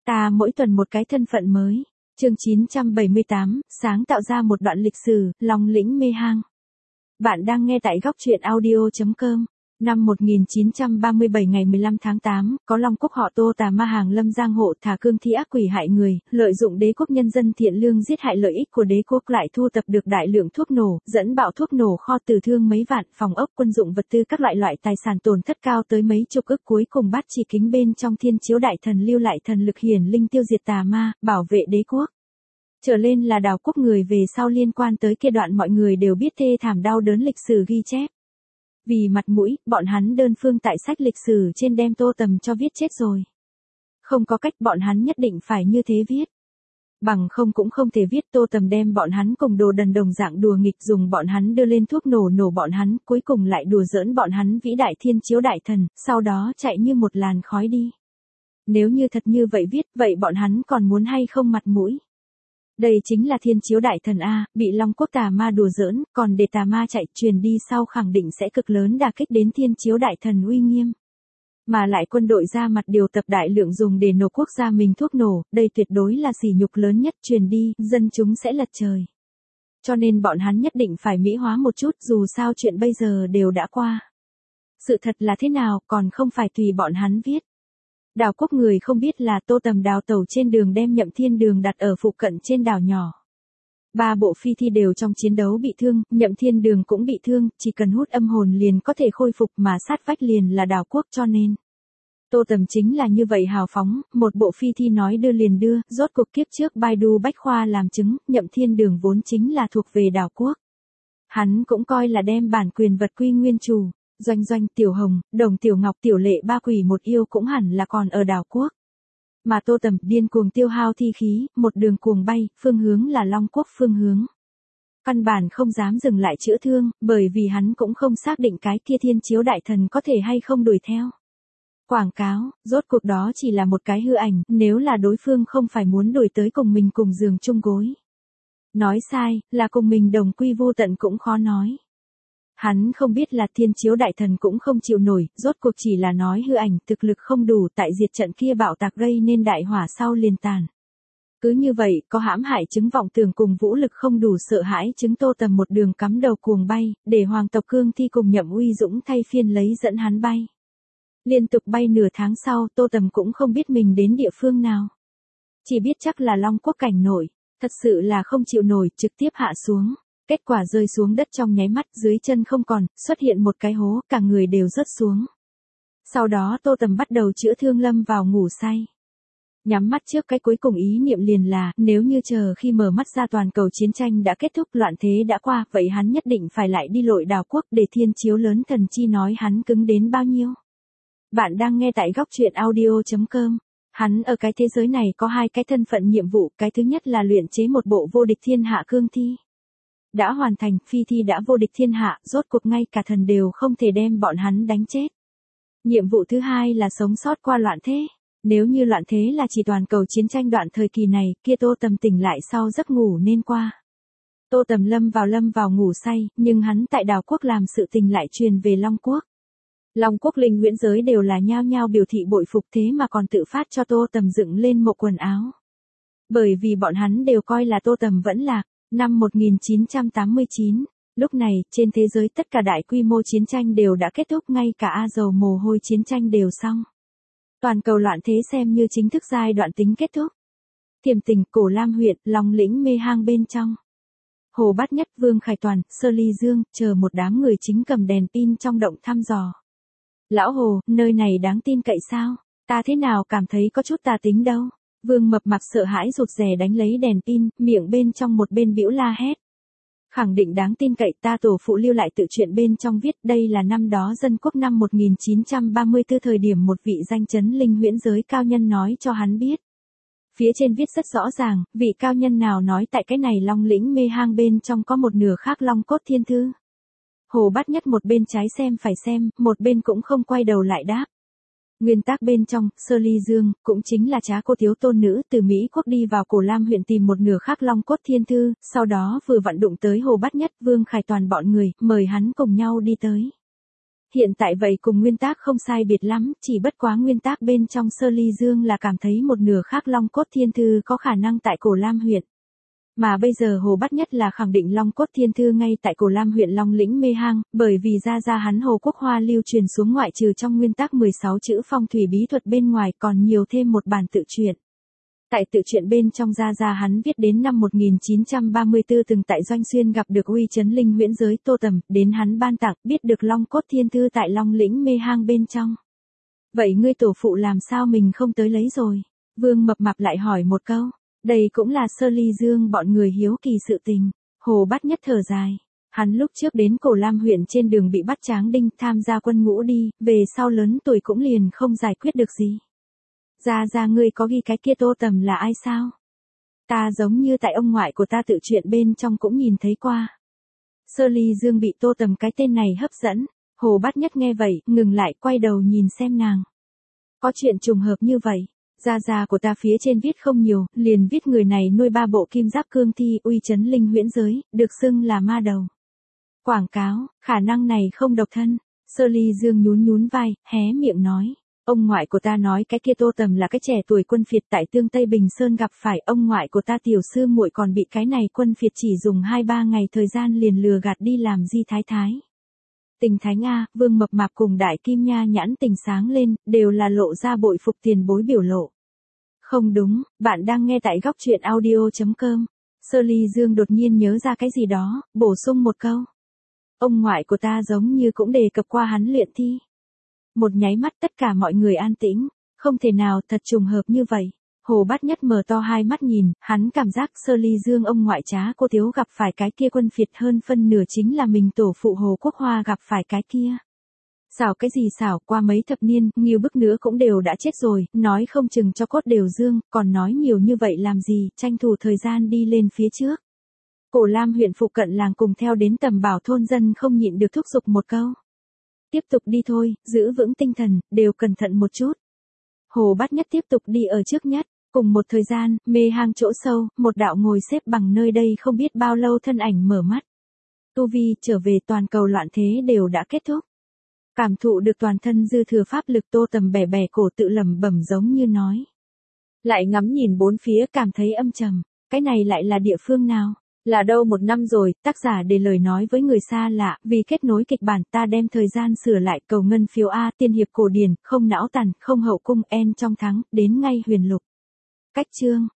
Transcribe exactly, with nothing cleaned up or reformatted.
Ta mỗi tuần một cái thân phận mới. Chương chín trăm bảy mươi tám, sáng tạo ra một đoạn lịch sử, Long lĩnh mê hang. Bạn đang nghe tại góc truyện audio chấm com. Năm một nghìn chín trăm ba mươi bảy ngày mười lăm tháng tám, có Long Quốc họ Tô tà ma hàng lâm giang hộ thả cương thi ác quỷ hại người, lợi dụng đế quốc nhân dân thiện lương giết hại lợi ích của đế quốc, lại thu tập được đại lượng thuốc nổ, dẫn bạo thuốc nổ kho tử thương mấy vạn, phòng ốc quân dụng vật tư các loại loại tài sản tổn thất cao tới mấy chục ức, cuối cùng bắt chỉ kính bên trong thiên chiếu đại thần lưu lại thần lực hiển linh tiêu diệt tà ma, bảo vệ đế quốc. Trở lên là đảo quốc người về sau liên quan tới kia đoạn mọi người đều biết thê thảm đau đớn lịch sử ghi chép. Vì mặt mũi, bọn hắn đơn phương tại sách lịch sử trên đem Tô Tầm cho viết chết rồi. Không có cách, bọn hắn nhất định phải như thế viết. Bằng không cũng không thể viết. Tô Tầm đem bọn hắn cùng đồ đần đồng dạng đùa nghịch, dùng bọn hắn đưa lên thuốc nổ nổ bọn hắn, cuối cùng lại đùa giỡn bọn hắn vĩ đại thiên chiếu đại thần, sau đó chạy như một làn khói đi. Nếu như thật như vậy viết, vậy bọn hắn còn muốn hay không mặt mũi? Đây chính là thiên chiếu đại thần A, bị Long Quốc tà ma đùa giỡn, còn để tà ma chạy truyền đi sau khẳng định sẽ cực lớn đả kích đến thiên chiếu đại thần uy nghiêm. Mà lại quân đội ra mặt điều tập đại lượng dùng để nổ quốc gia mình thuốc nổ, đây tuyệt đối là sỉ nhục lớn nhất, truyền đi, dân chúng sẽ lật trời. Cho nên bọn hắn nhất định phải mỹ hóa một chút, dù sao chuyện bây giờ đều đã qua. Sự thật là thế nào, còn không phải tùy bọn hắn viết. Đảo quốc người không biết là Tô Tầm đào tẩu trên đường đem Nhậm Thiên Đường đặt ở phụ cận trên đảo nhỏ. Ba bộ phi thi đều trong chiến đấu bị thương, Nhậm Thiên Đường cũng bị thương, chỉ cần hút âm hồn liền có thể khôi phục, mà sát vách liền là đảo quốc, cho nên Tô Tầm chính là như vậy hào phóng, một bộ phi thi nói đưa liền đưa, rốt cuộc kiếp trước Baidu Bách Khoa làm chứng, Nhậm Thiên Đường vốn chính là thuộc về đảo quốc. Hắn cũng coi là đem bản quyền vật quy nguyên chủ. Doanh Doanh, Tiểu Hồng, Đồng Tiểu Ngọc, Tiểu Lệ ba quỷ một yêu cũng hẳn là còn ở đảo quốc. Mà Tô Tầm điên cuồng tiêu hao thi khí, một đường cuồng bay, phương hướng là Long Quốc phương hướng. Căn bản không dám dừng lại chữa thương, bởi vì hắn cũng không xác định cái kia thiên chiếu đại thần có thể hay không đuổi theo. Quảng cáo, rốt cuộc đó chỉ là một cái hư ảnh, nếu là đối phương không phải muốn đuổi tới cùng mình cùng giường chung gối. Nói sai, là cùng mình đồng quy vô tận cũng khó nói. Hắn không biết là thiên chiếu đại thần cũng không chịu nổi, rốt cuộc chỉ là nói hư ảnh, thực lực không đủ, tại diệt trận kia bạo tạc gây nên đại hỏa sau liền tàn. Cứ như vậy, có hãm hại chứng vọng tưởng cùng vũ lực không đủ sợ hãi chứng Tô Tầm một đường cắm đầu cuồng bay, để hoàng tộc cương thi cùng Nhậm Uy Dũng thay phiên lấy dẫn hắn bay. Liên tục bay nửa tháng sau, Tô Tầm cũng không biết mình đến địa phương nào. Chỉ biết chắc là Long Quốc cảnh nổi, thật sự là không chịu nổi, trực tiếp hạ xuống. Kết quả rơi xuống đất trong nháy mắt, dưới chân không còn, xuất hiện một cái hố, cả người đều rớt xuống. Sau đó Tô Tầm bắt đầu chữa thương lâm vào ngủ say. Nhắm mắt trước cái cuối cùng ý niệm liền là, nếu như chờ khi mở mắt ra toàn cầu chiến tranh đã kết thúc, loạn thế đã qua, vậy hắn nhất định phải lại đi lội đảo quốc để thiên chiếu lớn thần chi nói hắn cứng đến bao nhiêu. Bạn đang nghe tại góc truyện audio chấm com. Hắn ở cái thế giới này có hai cái thân phận nhiệm vụ, cái thứ nhất là luyện chế một bộ vô địch thiên hạ cương thi. Đã hoàn thành, phi thi đã vô địch thiên hạ, rốt cuộc ngay cả thần đều không thể đem bọn hắn đánh chết. Nhiệm vụ thứ hai là sống sót qua loạn thế. Nếu như loạn thế là chỉ toàn cầu chiến tranh đoạn thời kỳ này, kia Tô Tầm tỉnh lại sau giấc ngủ nên qua. Tô Tầm lâm vào lâm vào ngủ say, nhưng hắn tại đảo quốc làm sự tình lại truyền về Long Quốc. Long Quốc linh huyễn giới đều là nhao nhao biểu thị bội phục, thế mà còn tự phát cho Tô Tầm dựng lên mộ quần áo. Bởi vì bọn hắn đều coi là Tô Tầm vẫn lạc. Năm một nghìn chín trăm tám mươi chín, lúc này, trên thế giới tất cả đại quy mô chiến tranh đều đã kết thúc, ngay cả A dầu mồ hôi chiến tranh đều xong. Toàn cầu loạn thế xem như chính thức giai đoạn tính kết thúc. Thiểm Tình, Cổ Lam huyện, Long lĩnh mê hang bên trong. Hồ Bát Nhất, Vương Khải Toàn, Sơ Ly Dương, chờ một đám người chính cầm đèn pin trong động thăm dò. Lão Hồ, nơi này đáng tin cậy sao? Ta thế nào cảm thấy có chút tà tính đâu. Vương Mập Mạp sợ hãi rụt rè đánh lấy đèn pin, miệng bên trong một bên bĩu la hét. Khẳng định đáng tin cậy, ta tổ phụ lưu lại tự truyện bên trong viết đây là năm đó dân quốc năm một nghìn chín trăm ba mươi tư, thời điểm một vị danh chấn linh huyễn giới cao nhân nói cho hắn biết. Phía trên viết rất rõ ràng, vị cao nhân nào nói tại cái này Long lĩnh mê hang bên trong có một nửa khác Long cốt thiên thư. Hồ Bát Nhất một bên trái xem phải xem, một bên cũng không quay đầu lại đáp. Nguyên tác bên trong, Sơ Ly Dương, cũng chính là Trá Cô thiếu tôn nữ, từ Mỹ quốc đi vào Cổ Lam huyện tìm một nửa khác Long cốt thiên thư, sau đó vừa vặn đụng tới Hồ Bát Nhất, Vương Khải Toàn bọn người, mời hắn cùng nhau đi tới. hiện tại vậy cùng nguyên tác không sai biệt lắm, chỉ bất quá nguyên tác bên trong Sơ Ly Dương là cảm thấy một nửa khác Long Cốt Thiên Thư có khả năng tại Cổ Lam huyện. Mà bây giờ Hồ Bát Nhất là khẳng định Long Cốt Thiên Thư ngay tại Cổ Lam huyện Long Lĩnh Mê Hang, bởi vì ra ra hắn Hồ Quốc Hoa lưu truyền xuống ngoại trừ trong nguyên tác mười sáu chữ phong thủy bí thuật bên ngoài còn nhiều thêm một bản tự truyện. Tại tự truyện bên trong ra ra hắn viết đến năm một nghìn chín trăm ba mươi tư từng tại Doanh Xuyên gặp được uy chấn linh huyễn giới Tô Tầm, đến hắn ban tặng biết được Long Cốt Thiên Thư tại Long Lĩnh Mê Hang bên trong. Vậy ngươi tổ phụ làm sao mình không tới lấy rồi? Vương Mập Mạp lại hỏi một câu. Đây cũng là Sơ Ly Dương bọn người hiếu kỳ sự tình. Hồ Bát Nhất thở dài. Hắn lúc trước đến Cổ Lam huyện trên đường bị bắt Tráng Đinh tham gia quân ngũ đi, về sau lớn tuổi cũng liền không giải quyết được gì. Ra ra ngươi có ghi cái kia Tô Tầm là ai sao? Ta giống như tại ông ngoại của ta tự truyện bên trong cũng nhìn thấy qua. Sơ Ly Dương bị Tô Tầm cái tên này hấp dẫn. Hồ Bát Nhất nghe vậy, ngừng lại quay đầu nhìn xem nàng. Có chuyện trùng hợp như vậy. Gia gia của ta phía trên viết không nhiều, liền viết người này nuôi ba bộ kim giáp cương thi uy chấn linh huyễn giới, được xưng là ma đầu. Quảng cáo, khả năng này không độc thân. Sơ Ly Dương nhún nhún vai, hé miệng nói. Ông ngoại của ta nói cái kia Tô Tầm là cái trẻ tuổi quân phiệt tại Tương Tây Bình Sơn gặp phải, ông ngoại của ta tiểu sư muội còn bị cái này quân phiệt chỉ dùng hai ba ngày thời gian liền lừa gạt đi làm di thái thái. Tình Thánh A, Vương Mập Mạp cùng Đại Kim Nha nhãn tình sáng lên, đều là lộ ra bội phục tiền bối biểu lộ. Không đúng, bạn đang nghe tại góc truyện audio chấm com. Sơ Ly Dương đột nhiên nhớ ra cái gì đó, bổ sung một câu. Ông ngoại của ta giống như cũng đề cập qua hắn luyện thi. Một nháy mắt tất cả mọi người an tĩnh, không thể nào thật trùng hợp như vậy. Hồ Bát Nhất mở to hai mắt nhìn, hắn cảm giác Sơ Ly Dương ông ngoại trá cô thiếu gặp phải cái kia quân phiệt hơn phân nửa chính là mình tổ phụ Hồ Quốc Hoa gặp phải cái kia. Xảo cái gì xảo, qua mấy thập niên, nhiều bức nữa cũng đều đã chết rồi, nói không chừng cho cốt đều dương, còn nói nhiều như vậy làm gì, tranh thủ thời gian đi lên phía trước. Cổ Lam huyện phụ cận làng cùng theo đến Tầm Bảo thôn dân không nhịn được thúc giục một câu. Tiếp tục đi thôi, giữ vững tinh thần, đều cẩn thận một chút. Hồ Bát Nhất tiếp tục đi ở trước nhất. Cùng một thời gian, mê hang chỗ sâu, một đạo ngồi xếp bằng nơi đây không biết bao lâu thân ảnh mở mắt. Tu vi trở về toàn cầu loạn thế đều đã kết thúc. Cảm thụ được toàn thân dư thừa pháp lực Tô Tầm bẻ bẻ cổ tự lẩm bẩm giống như nói. Lại ngắm nhìn bốn phía cảm thấy âm trầm, cái này lại là địa phương nào? Là đâu một năm rồi, tác giả để lời nói với người xa lạ, vì kết nối kịch bản ta đem thời gian sửa lại cầu ngân phiếu A tiên hiệp cổ điển, không não tàn, không hậu cung en trong thắng, đến ngay huyền lục. Cách chương